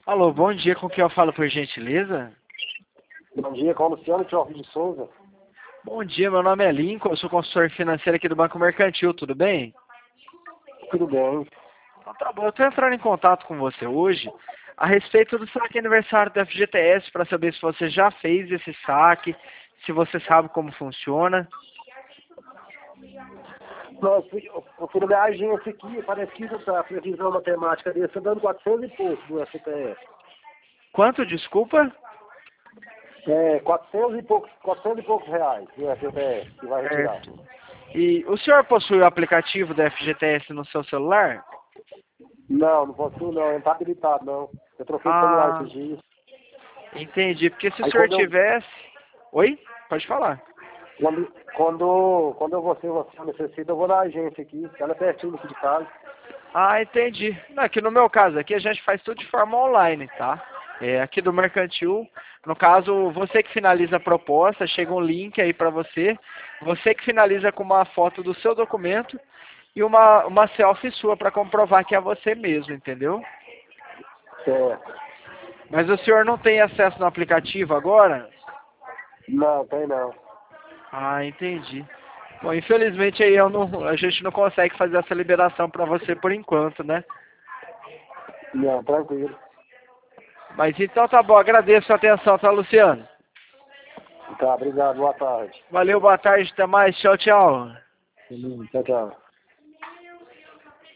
Alô, bom dia, com quem eu falo por gentileza? Bom dia, com o Luciano Teófilo de Souza. Bom dia, meu nome é Lincoln, eu sou consultor financeiro aqui do Banco Mercantil, tudo bem? Tudo bem? Então tá bom, eu estou entrando em contato com você hoje a respeito do saque aniversário da FGTS para saber se você já fez esse saque, se você sabe como funciona. Não, eu fui na minha agência aqui, parece que a previsão matemática dele está dando 400 e pouco do FPF. Quanto, desculpa? 400 e poucos reais do FPF que vai retirar. Certo. E o senhor possui o aplicativo da FGTS no seu celular? Não posso não está habilitado não. Eu troquei de celular Ah, esses dias. entendi, porque se o Aí senhor tivesse... Oi? Pode falar. quando você necessita, eu vou na agência aqui, ela é pertinho aqui de casa. Ah, entendi. Não, aqui no meu caso, aqui a gente faz tudo de forma online, tá? Aqui do Mercantil, no caso, você que finaliza a proposta, chega um link aí pra você, você que finaliza com uma foto do seu documento e uma selfie sua pra comprovar que é você mesmo, entendeu? Certo. Mas o senhor não tem acesso no aplicativo agora? Não, tem não. Ah, entendi. Bom, infelizmente aí a gente não consegue fazer essa liberação pra você por enquanto, né? Não, tranquilo. Mas então tá bom, agradeço a atenção, tá, Luciano? Tá, obrigado, boa tarde. Valeu, boa tarde, até mais, tchau, tchau. Tchau, tchau.